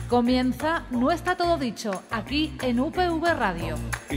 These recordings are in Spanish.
Comienza No está todo dicho, aquí en UPV Radio.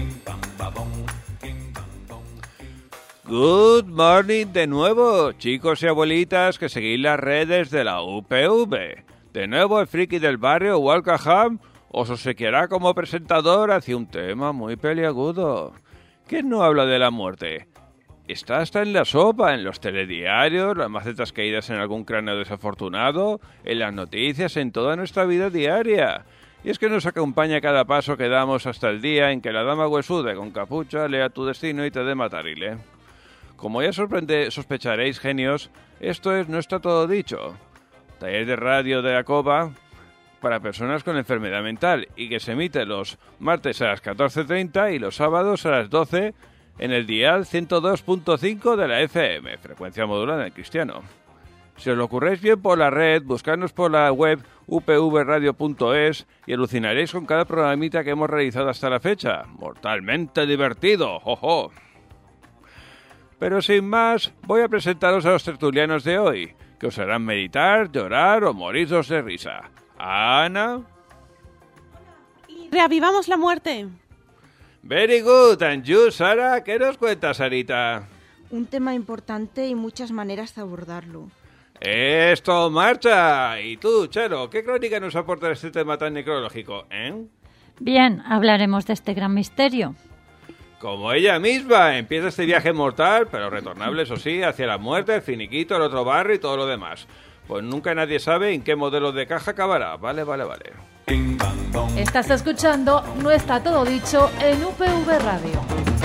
Good morning de nuevo, chicos y abuelitas que seguís las redes de la UPV. De nuevo el friki del barrio, Walcaham, os obsequiará como presentador hacia un tema muy peliagudo. ¿Quién no habla de la muerte? Está hasta en la sopa, en los telediarios, las macetas caídas en algún cráneo desafortunado, en las noticias, en toda nuestra vida diaria. Y es que nos acompaña cada paso que damos hasta el día en que la dama huesuda con capucha lea tu destino y te dé matarile. Como ya sospecharéis, genios, esto es No está todo dicho. Taller de radio de la COBA para personas con enfermedad mental y que se emite los martes a las 14:30 y los sábados a las 12 en el dial 102.5 de la FM, frecuencia modulada en el cristiano. Si os lo ocurréis bien por la red, buscadnos por la web upvradio.es y alucinaréis con cada programita que hemos realizado hasta la fecha. Mortalmente divertido, ¡jojo! Pero sin más, voy a presentaros a los tertulianos de hoy, que os harán meditar, llorar o moriros de risa. Ana. Y reavivamos la muerte. Very good, and you, Sara, ¿qué nos cuentas, Sarita? Un tema importante y muchas maneras de abordarlo. ¡Esto marcha! Y tú, Chelo, ¿qué crónica nos aporta este tema tan necrológico, Bien, hablaremos de este gran misterio. Como ella misma, empieza este viaje mortal, pero retornable, eso sí, hacia la muerte, el finiquito, el otro barrio y todo lo demás. Pues nunca nadie sabe en qué modelo de caja acabará. Vale. Estás escuchando No está todo dicho en UPV Radio.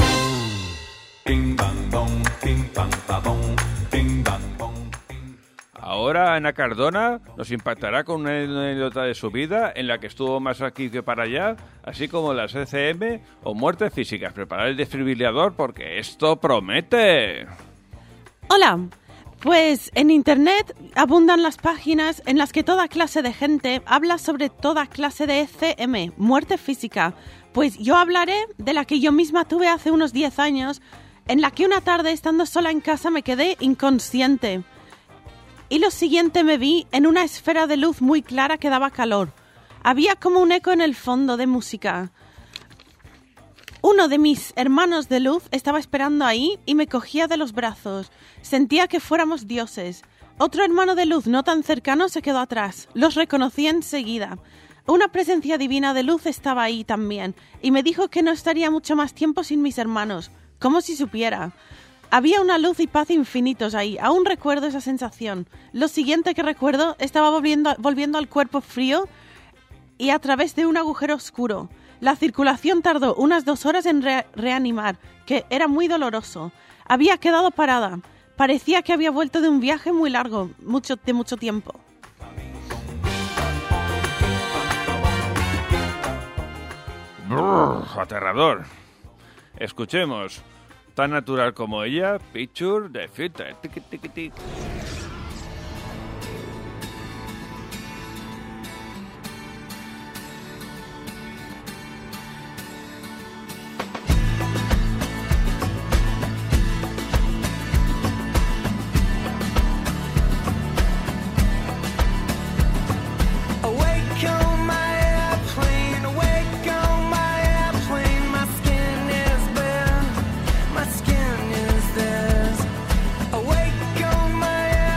Ahora Ana Cardona nos impactará con una anécdota de su vida en la que estuvo más aquí que para allá, así como las ECM o muertes físicas. Preparad el desfibrilador porque esto promete. Hola, pues en internet abundan las páginas en las que toda clase de gente habla sobre toda clase de ECM, muerte física. Pues yo hablaré de la que yo misma tuve hace unos 10 años, en la que una tarde estando sola en casa me quedé inconsciente. Y lo siguiente me vi en una esfera de luz muy clara que daba calor. Había como un eco en el fondo de música. Uno de mis hermanos de luz estaba esperando ahí y me cogía de los brazos. Sentía que fuéramos dioses. Otro hermano de luz no tan cercano se quedó atrás. Los reconocí enseguida. Una presencia divina de luz estaba ahí también y me dijo que no estaría mucho más tiempo sin mis hermanos. Como si supiera. Había una luz y paz infinitos ahí. Aún recuerdo esa sensación. Lo siguiente que recuerdo, estaba volviendo al cuerpo frío y a través de un agujero oscuro. La circulación tardó unas 2 horas en reanimar, que era muy doloroso. Había quedado parada. Parecía que había vuelto de un viaje muy largo, de mucho tiempo. Brrr, aterrador. Escuchemos. Tan natural como ella, Picture the Future. Tiki, tiki, tiki. Awake on my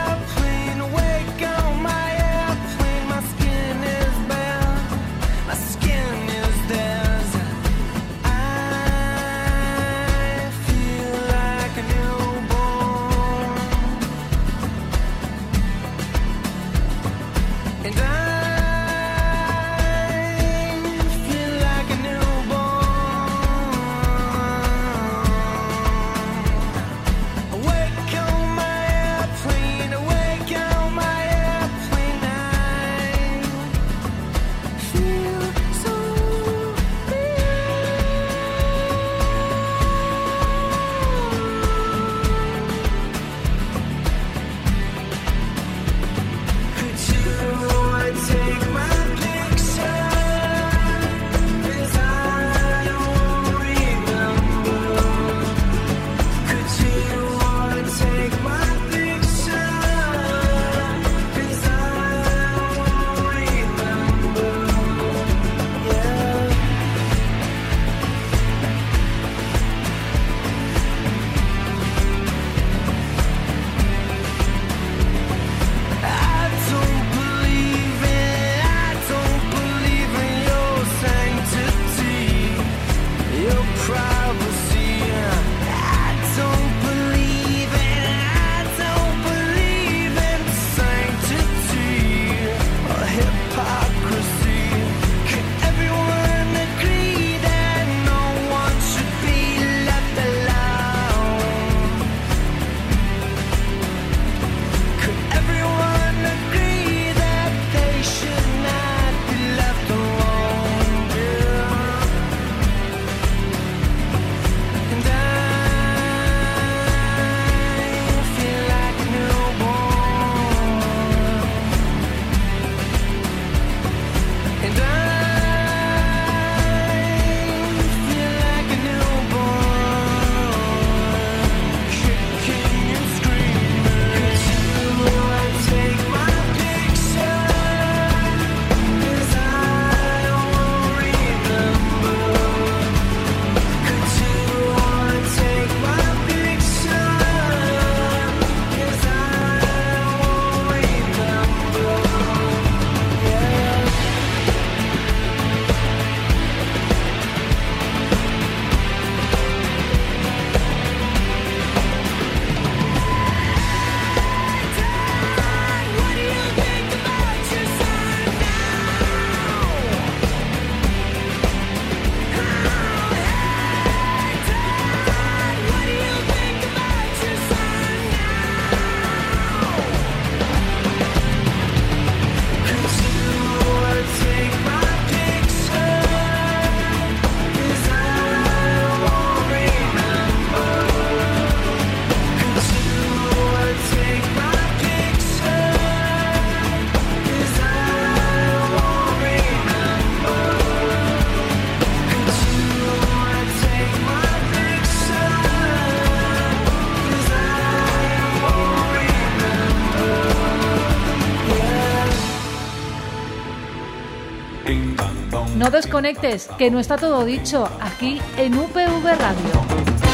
No desconectes, que no está todo dicho, aquí en UPV Radio.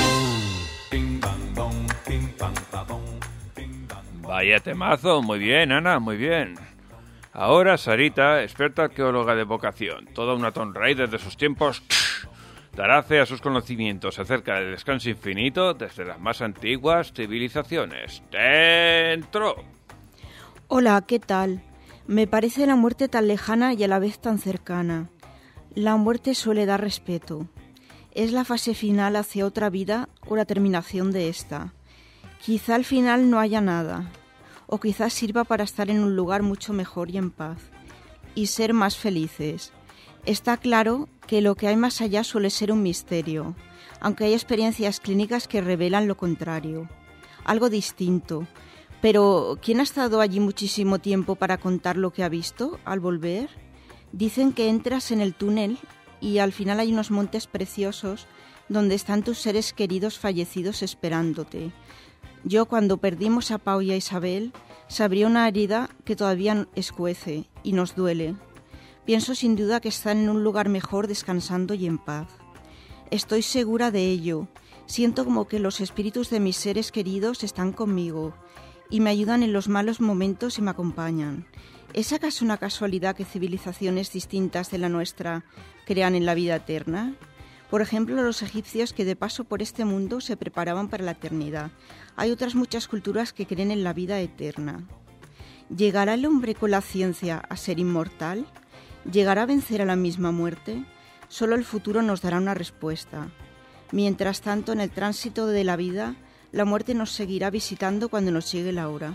Vaya temazo, muy bien, Ana, muy bien. Ahora Sarita, experta arqueóloga de vocación, toda una Tomb Raider de sus tiempos, dará fe a sus conocimientos acerca del descanso infinito desde las más antiguas civilizaciones. ¡Dentro! Hola, ¿qué tal? Me parece la muerte tan lejana y a la vez tan cercana. La muerte suele dar respeto. Es la fase final hacia otra vida o la terminación de esta. Quizá al final no haya nada, o quizás sirva para estar en un lugar mucho mejor y en paz, y ser más felices. Está claro que lo que hay más allá suele ser un misterio, aunque hay experiencias clínicas que revelan lo contrario. Algo distinto. Pero, ¿quién ha estado allí muchísimo tiempo para contar lo que ha visto al volver? Dicen que entras en el túnel y al final hay unos montes preciosos donde están tus seres queridos fallecidos esperándote. Yo, cuando perdimos a Pau y a Isabel, se abrió una herida que todavía escuece y nos duele. Pienso sin duda que están en un lugar mejor descansando y en paz. Estoy segura de ello. Siento como que los espíritus de mis seres queridos están conmigo y me ayudan en los malos momentos y me acompañan. ¿Es acaso una casualidad que civilizaciones distintas de la nuestra crean en la vida eterna? Por ejemplo, los egipcios, que de paso por este mundo se preparaban para la eternidad. Hay otras muchas culturas que creen en la vida eterna. ¿Llegará el hombre con la ciencia a ser inmortal? ¿Llegará a vencer a la misma muerte? Solo el futuro nos dará una respuesta. Mientras tanto, en el tránsito de la vida, la muerte nos seguirá visitando cuando nos llegue la hora.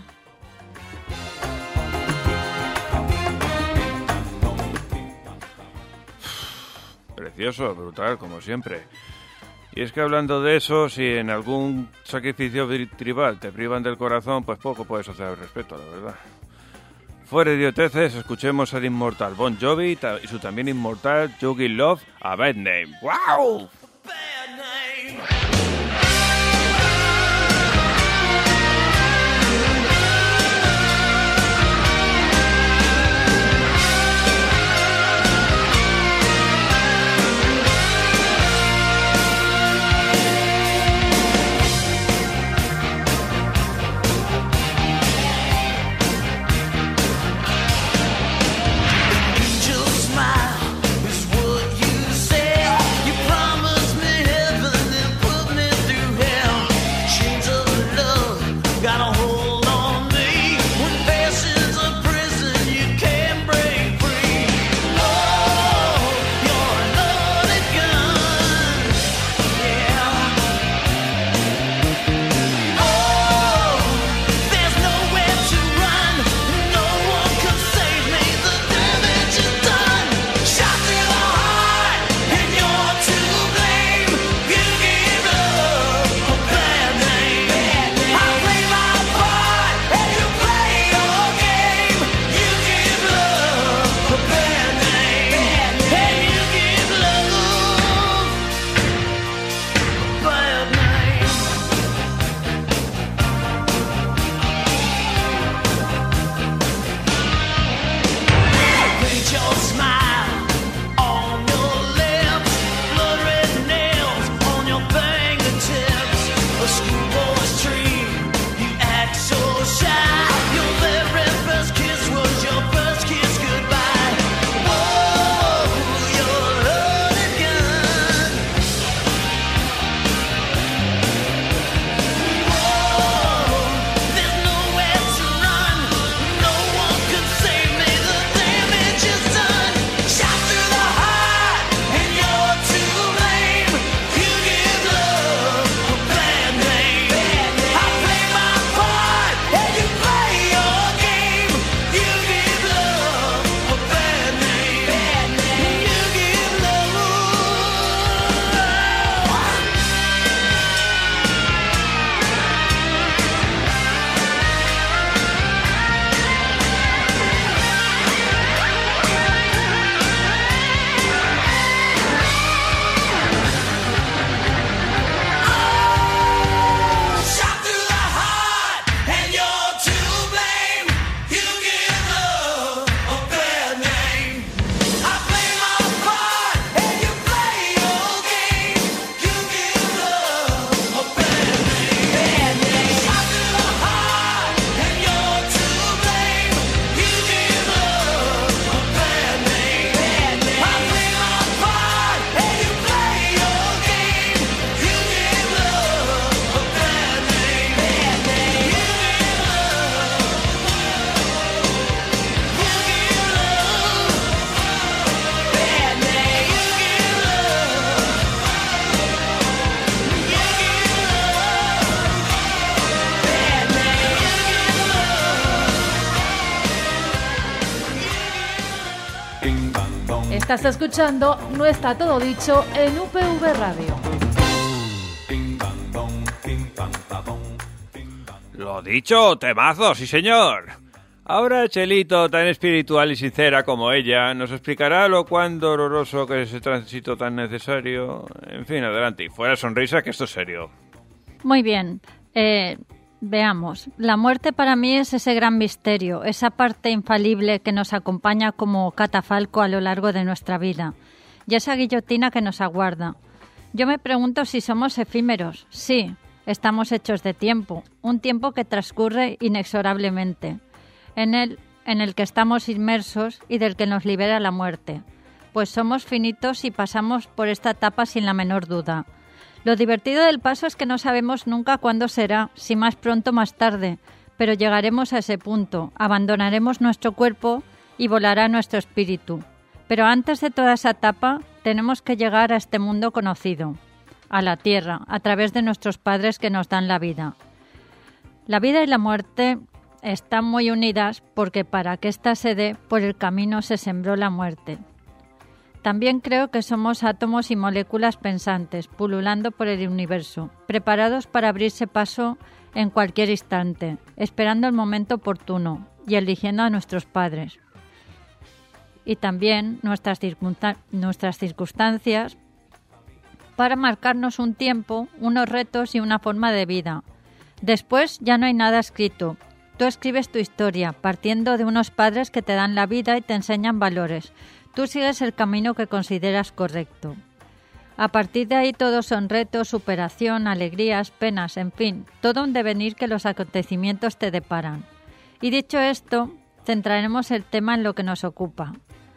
Precioso, brutal, como siempre. Y es que hablando de eso, si en algún sacrificio tribal te privan del corazón, pues poco puedes hacer al respecto, la verdad. Fuera de idioteces, escuchemos al inmortal Bon Jovi y su también inmortal Yogi Love, A Bad Name. ¡Wow! Angel smile is what you say. You promise Estás escuchando No está todo dicho en UPV Radio. Lo dicho, temazo, sí señor. Ahora Chelito, tan espiritual y sincera como ella, nos explicará lo cuán doloroso que es ese tránsito tan necesario. En fin, adelante, y fuera sonrisa, que esto es serio. Muy bien. Veamos. La muerte para mí es ese gran misterio, esa parte infalible que nos acompaña como catafalco a lo largo de nuestra vida, y esa guillotina que nos aguarda. Yo me pregunto si somos efímeros. Sí, estamos hechos de tiempo, un tiempo que transcurre inexorablemente, en el que estamos inmersos y del que nos libera la muerte, pues somos finitos y pasamos por esta etapa sin la menor duda. Lo divertido del paso es que no sabemos nunca cuándo será, si más pronto o más tarde, pero llegaremos a ese punto, abandonaremos nuestro cuerpo y volará nuestro espíritu. Pero antes de toda esa etapa, tenemos que llegar a este mundo conocido, a la tierra, a través de nuestros padres que nos dan la vida. La vida y la muerte están muy unidas porque para que ésta se dé, por el camino se sembró la muerte. También creo que somos átomos y moléculas pensantes, pululando por el universo, preparados para abrirse paso en cualquier instante, esperando el momento oportuno y eligiendo a nuestros padres. Y también nuestras circunstancias para marcarnos un tiempo, unos retos y una forma de vida. Después ya no hay nada escrito. Tú escribes tu historia, partiendo de unos padres que te dan la vida y te enseñan valores. Tú sigues el camino que consideras correcto. A partir de ahí todos son retos, superación, alegrías, penas, en fin, todo un devenir que los acontecimientos te deparan. Y dicho esto, centraremos el tema en lo que nos ocupa,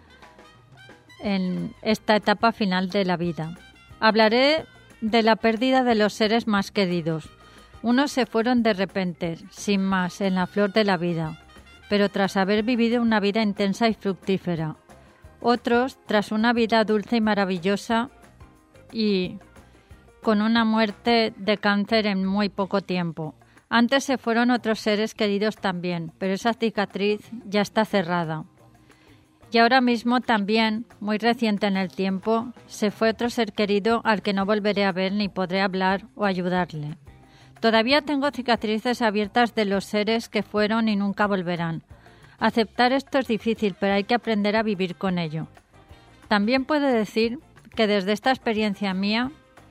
en esta etapa final de la vida. Hablaré de la pérdida de los seres más queridos. Unos se fueron de repente, sin más, en la flor de la vida, pero tras haber vivido una vida intensa y fructífera. Otros, tras una vida dulce y maravillosa y con una muerte de cáncer en muy poco tiempo. Antes se fueron otros seres queridos también, pero esa cicatriz ya está cerrada. Y ahora mismo también, muy reciente en el tiempo, se fue otro ser querido al que no volveré a ver ni podré hablar o ayudarle. Todavía tengo cicatrices abiertas de los seres que fueron y nunca volverán. Aceptar esto es difícil, pero hay que aprender a vivir con ello. También puedo decir que desde esta experiencia mía,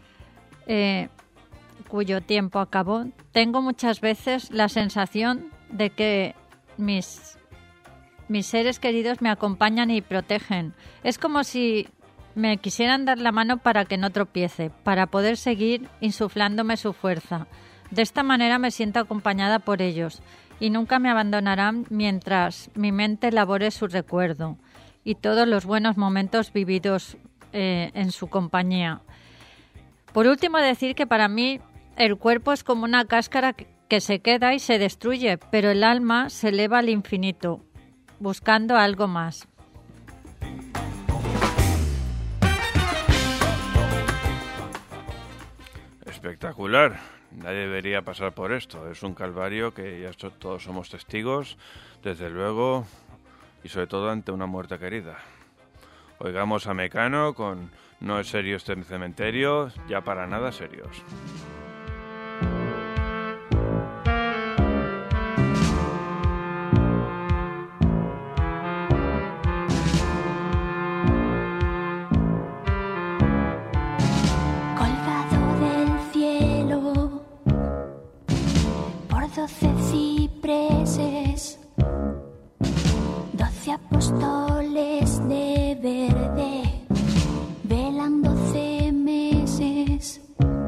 cuyo tiempo acabó, tengo muchas veces la sensación de que mis seres queridos me acompañan y protegen. Es como si me quisieran dar la mano para que no tropiece, para poder seguir insuflándome su fuerza. De esta manera me siento acompañada por ellos y nunca me abandonarán mientras mi mente elabore su recuerdo y todos los buenos momentos vividos en su compañía. Por último, decir que para mí el cuerpo es como una cáscara que se queda y se destruye, pero el alma se eleva al infinito, buscando algo más. Espectacular. Nadie debería pasar por esto. Es un calvario que ya todos somos testigos, desde luego, y sobre todo ante una muerte querida. Oigamos a Mecano con No es serio este cementerio, ya para nada serios. Colgado del cielo por 12 cipreses, 12 apóstoles de verde velan 12 meses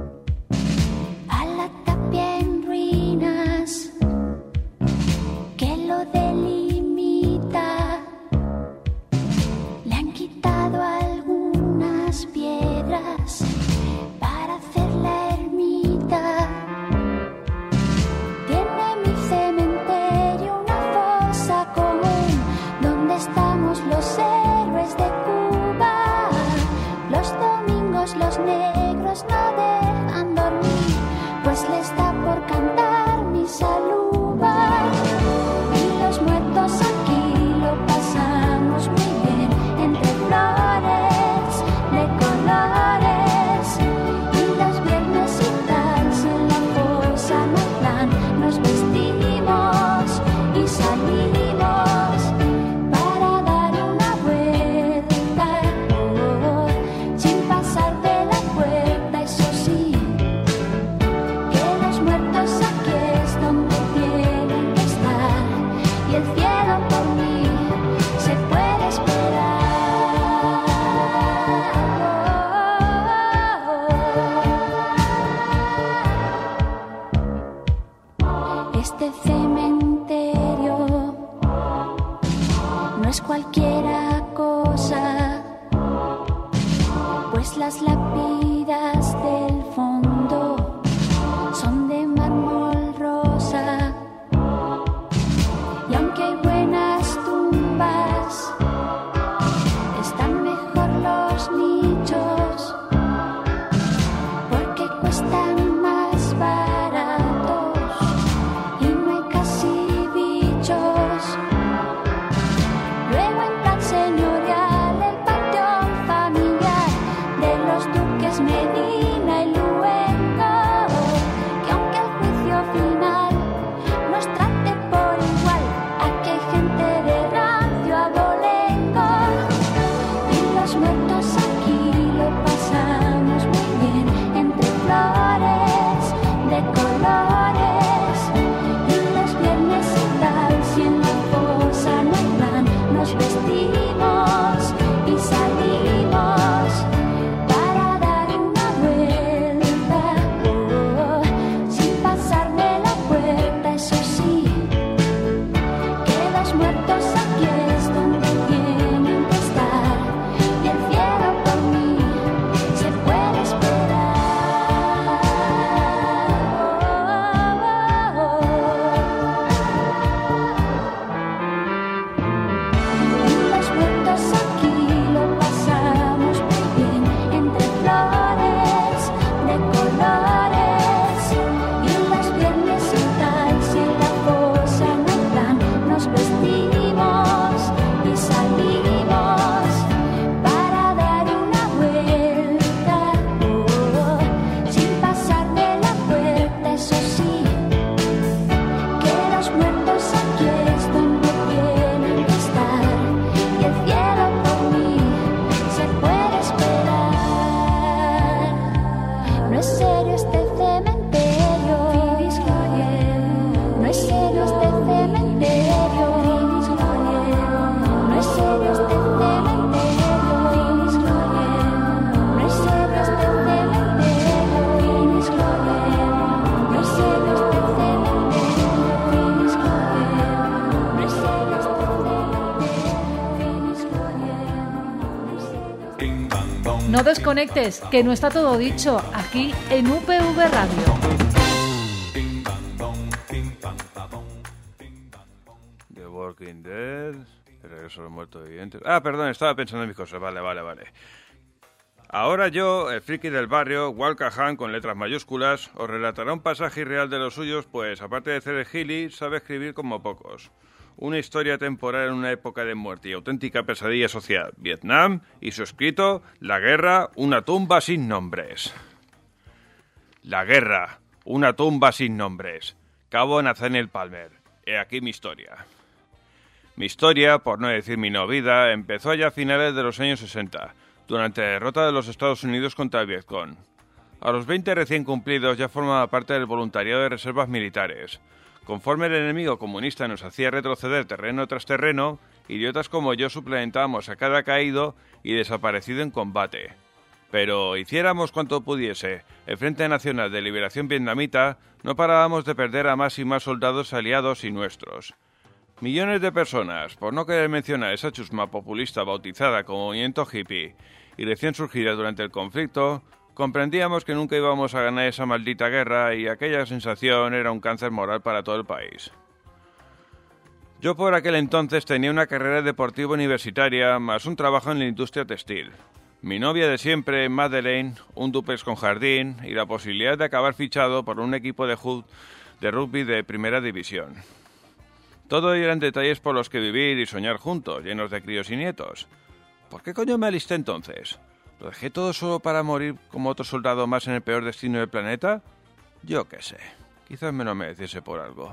a la tapia en ruinas que lo delimita. Le han quitado algunas piedras para hacer la ermita. Tiene mi cementerio una fosa común donde estamos siquiera cosa, pues las lápidas del fondo son de mármol rosa. Y aunque hay buenas tumbas, están mejor los nichos, porque cuestan más baratos y no hay casi bichos. Luego en plan señorial el panteón familiar de los duques Medina y Luengo, que aunque el juicio final nos trate por igual, aquí hay gente de rancio abolengo. Y los muertos aquí lo pasamos muy bien, entre flores de colores. Y los viernes y tal, si en la fosa no hay plan, nos vestimos y salimos para dar una vuelta, sin pasarme la puerta, eso sí, que los muertos aquí es donde tienen que estar, y el cielo por mí se puede esperar. Los muertos aquí lo pasamos muy bien, entre flores de colores. Y los viernes y tal, si en la fosa no hay plan, nos vestimos y salimos para dar una vuelta, sin pasarme la puerta, eso sí, que los muertos aquí es donde tienen que estar, y el cielo por mí se puede esperar. No es serio este cementerio, no es serio este cementerio, no es serio este cementerio, no es serio este cementerio, no es serio este No desconectes, que no está todo dicho, aquí en UPV Radio. The Walking Dead, el regreso de los muertos vivientes. Ah, perdón, estaba pensando en mis cosas. Vale. Ahora yo, el friki del barrio, Walker Han con letras mayúsculas, os relatará un pasaje irreal de los suyos, pues aparte de ser el gili, sabe escribir como pocos. Una historia temporal en una época de muerte y auténtica pesadilla social. Vietnam y su escrito, La guerra, una tumba sin nombres. La guerra, una tumba sin nombres. Cabo Nathaniel Palmer. He aquí mi historia. Mi historia, por no decir mi no vida, empezó allá a finales de los años 60, durante la derrota de los Estados Unidos contra el Vietcong. A los 20 recién cumplidos ya formaba parte del voluntariado de reservas militares. Conforme el enemigo comunista nos hacía retroceder terreno tras terreno, idiotas como yo suplementábamos a cada caído y desaparecido en combate. Pero hiciéramos cuanto pudiese, el Frente Nacional de Liberación Vietnamita, no parábamos de perder a más y más soldados aliados y nuestros. Millones de personas, por no querer mencionar esa chusma populista bautizada como movimiento hippie y recién surgida durante el conflicto, comprendíamos que nunca íbamos a ganar esa maldita guerra y aquella sensación era un cáncer moral para todo el país. Yo por aquel entonces tenía una carrera deportiva universitaria más un trabajo en la industria textil. Mi novia de siempre, Madeleine, un duplex con jardín y la posibilidad de acabar fichado por un equipo de rugby de primera división. Todo eran detalles por los que vivir y soñar juntos, llenos de críos y nietos. ¿Por qué coño me alisté entonces? ¿Lo dejé todo solo para morir como otro soldado más en el peor destino del planeta? Yo qué sé, quizás me lo mereciese por algo.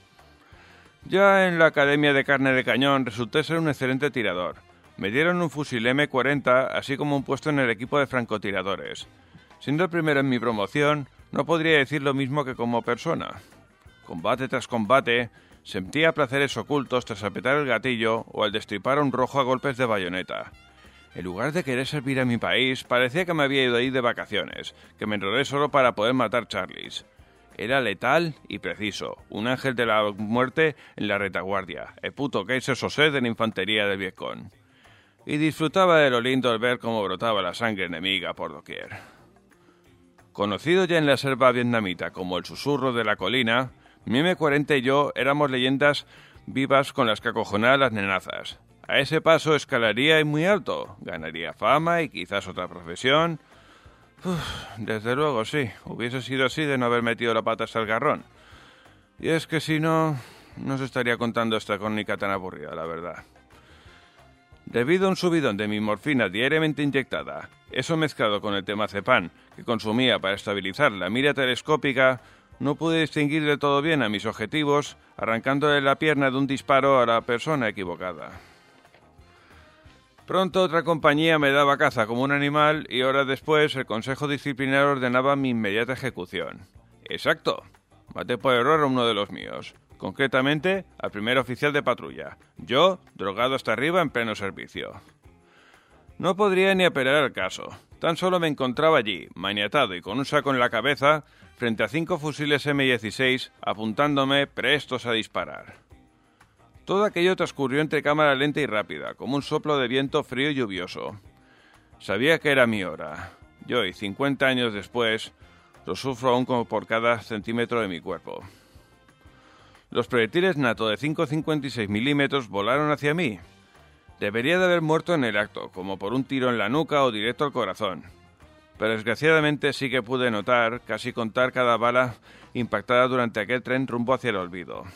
Ya en la Academia de Carne de Cañón resulté ser un excelente tirador. Me dieron un fusil M40, así como un puesto en el equipo de francotiradores. Siendo el primero en mi promoción, no podría decir lo mismo que como persona. Combate tras combate, sentía placeres ocultos tras apretar el gatillo o al destripar a un rojo a golpes de bayoneta. En lugar de querer servir a mi país, parecía que me había ido ahí de vacaciones, que me enrolé solo para poder matar charlies. Era letal y preciso, un ángel de la muerte en la retaguardia, el puto Kaiser Sosé de la infantería del Vietcong. Y disfrutaba de lo lindo al ver cómo brotaba la sangre enemiga por doquier. Conocido ya en la selva vietnamita como el susurro de la colina, mi M40 y yo éramos leyendas vivas con las que acojonar a las nenazas. A ese paso escalaría y muy alto, ganaría fama y quizás otra profesión. Desde luego sí, hubiese sido así de no haber metido la pata hasta el garrón. Y es que si no, no se estaría contando esta crónica tan aburrida, la verdad. Debido a un subidón de mi morfina diariamente inyectada, eso mezclado con el temazepam que consumía para estabilizar la mira telescópica, no pude distinguir del todo bien a mis objetivos, arrancándole la pierna de un disparo a la persona equivocada. Pronto otra compañía me daba caza como un animal y horas después el consejo disciplinar ordenaba mi inmediata ejecución. Exacto, maté por error a uno de los míos, concretamente al primer oficial de patrulla, yo drogado hasta arriba en pleno servicio. No podría ni apelar al caso, tan solo me encontraba allí, maniatado y con un saco en la cabeza, frente a 5 fusiles M16 apuntándome prestos a disparar. Todo aquello transcurrió entre cámara lenta y rápida, como un soplo de viento frío y lluvioso. Sabía que era mi hora. Yo, y 50 años después, lo sufro aún como por cada centímetro de mi cuerpo. Los proyectiles NATO de 5,56 milímetros volaron hacia mí. Debería de haber muerto en el acto, como por un tiro en la nuca o directo al corazón. Pero desgraciadamente sí que pude notar, casi contar cada bala impactada durante aquel tren rumbo hacia el olvido.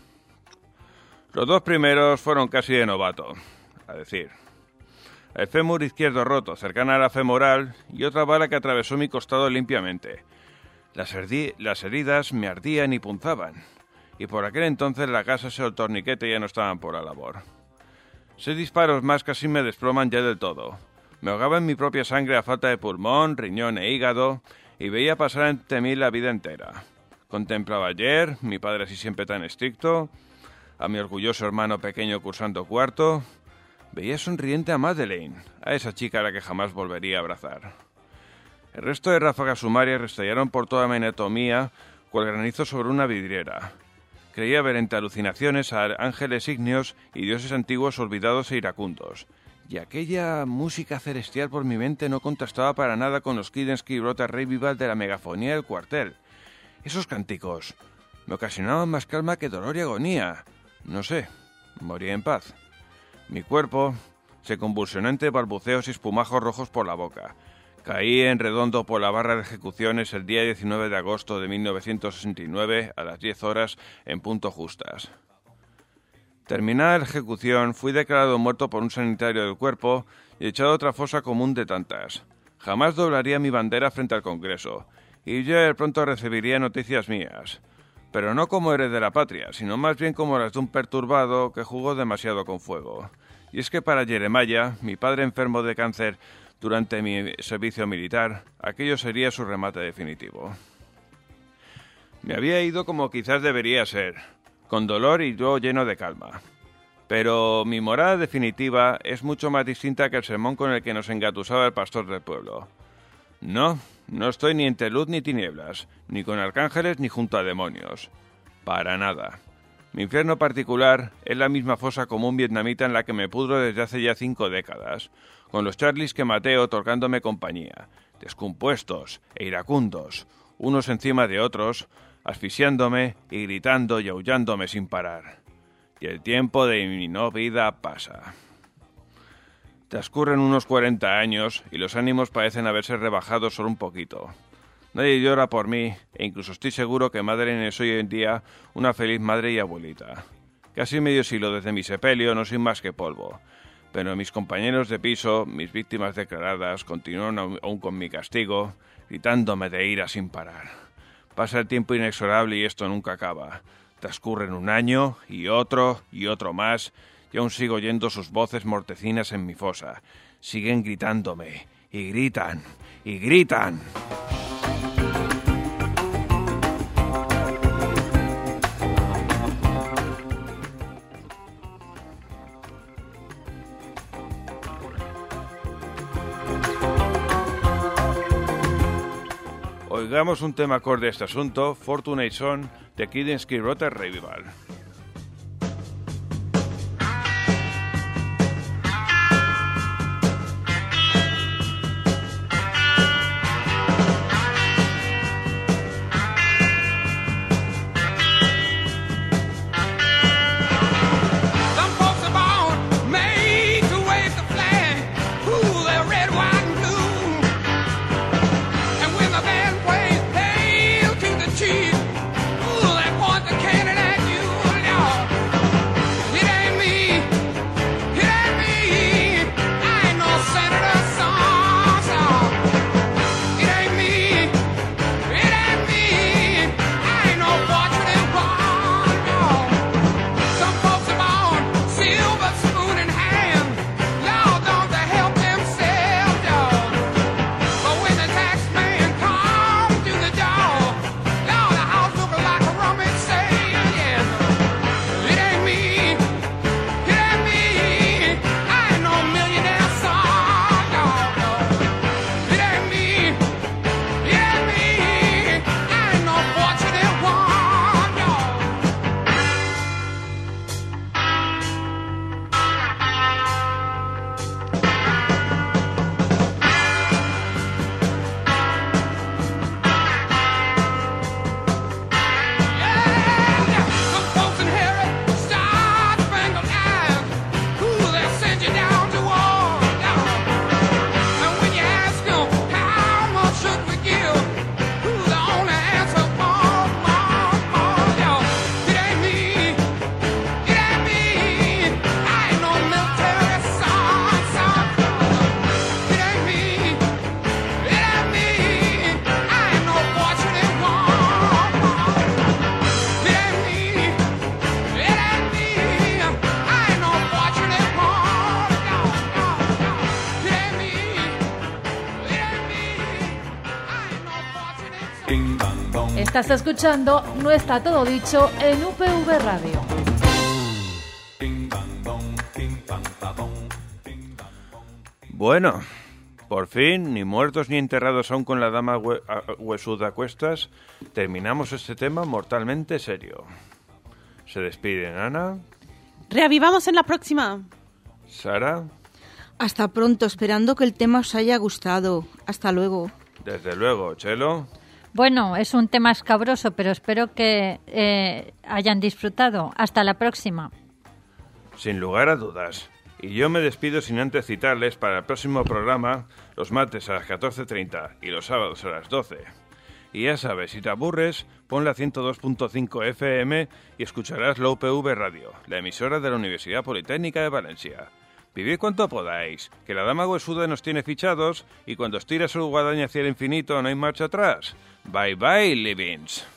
Los 2 primeros fueron casi de novato, a decir. El fémur izquierdo roto, cercana a la femoral, y otra bala que atravesó mi costado limpiamente. Las heridas me ardían y punzaban, y por aquel entonces la gasa y el torniquete ya no estaban por la labor. 6 disparos más casi me desploman ya del todo. Me ahogaba en mi propia sangre a falta de pulmón, riñón e hígado, y veía pasar ante mí la vida entera. Contemplaba ayer, mi padre así siempre tan estricto, a mi orgulloso hermano pequeño cursando cuarto. Veía sonriente a Madeleine, a esa chica a la que jamás volvería a abrazar. El resto de ráfagas sumarias restallaron por toda mi anatomía, cual granizo sobre una vidriera. Creía ver entre alucinaciones a ángeles ígneos y dioses antiguos olvidados e iracundos. Y aquella música celestial por mi mente no contrastaba para nada con los Creedence Brota Revival de la megafonía del cuartel. Esos cánticos me ocasionaban más calma que dolor y agonía. No sé, morí en paz. Mi cuerpo se convulsionó entre balbuceos y espumajos rojos por la boca. Caí en redondo por la barra de ejecuciones el día 19 de agosto de 1969 a las 10 horas en punto justas. Terminada la ejecución, fui declarado muerto por un sanitario del cuerpo y echado a otra fosa común de tantas. Jamás doblaría mi bandera frente al Congreso, y yo pronto recibiría noticias mías. Pero no como héroe de la patria, sino más bien como las de un perturbado que jugó demasiado con fuego. Y es que para Jeremiah, mi padre enfermo de cáncer durante mi servicio militar, aquello sería su remate definitivo. Me había ido como quizás debería ser, con dolor y yo lleno de calma. Pero mi morada definitiva es mucho más distinta que el sermón con el que nos engatusaba el pastor del pueblo. No estoy ni entre luz ni tinieblas, ni con arcángeles ni junto a demonios. Para nada. Mi infierno particular es la misma fosa común vietnamita en la que me pudro desde hace ya 5 décadas, con los charlies que maté otorgándome compañía, descompuestos e iracundos, unos encima de otros, asfixiándome y gritando y aullándome sin parar. Y el tiempo de mi no vida pasa. Transcurren unos 40 años y los ánimos parecen haberse rebajado solo un poquito. Nadie llora por mí e incluso estoy seguro que Madeleine es hoy en día una feliz madre y abuelita. Casi medio siglo desde mi sepelio no soy más que polvo, pero mis compañeros de piso, mis víctimas declaradas, continúan aún con mi castigo, gritándome de ira sin parar. Pasa el tiempo inexorable y esto nunca acaba. Transcurren un año y otro más, y aún sigo oyendo sus voces mortecinas en mi fosa. Siguen gritándome, y gritan, y gritan. Oigamos un tema acorde a este asunto, Fortunate Son, de Creedence Clearwater Revival. Estás escuchando No está todo dicho en UPV Radio. Bueno, por fin, ni muertos ni enterrados aún con la dama huesuda a cuestas, terminamos este tema mortalmente serio. Se despiden Ana. Reavivamos en la próxima. Sara. Hasta pronto, esperando que el tema os haya gustado. Hasta luego. Desde luego, Chelo. Bueno, es un tema escabroso, pero espero que hayan disfrutado. Hasta la próxima. Sin lugar a dudas. Y yo me despido sin antes citarles para el próximo programa, los martes a las 14:30 y los sábados a las 12. Y ya sabes, si te aburres, pon la 102.5 FM y escucharás la UPV Radio, la emisora de la Universidad Politécnica de Valencia. Vivid cuanto podáis, que la dama huesuda nos tiene fichados y cuando estira su guadaña hacia el infinito no hay marcha atrás. Bye bye, livings.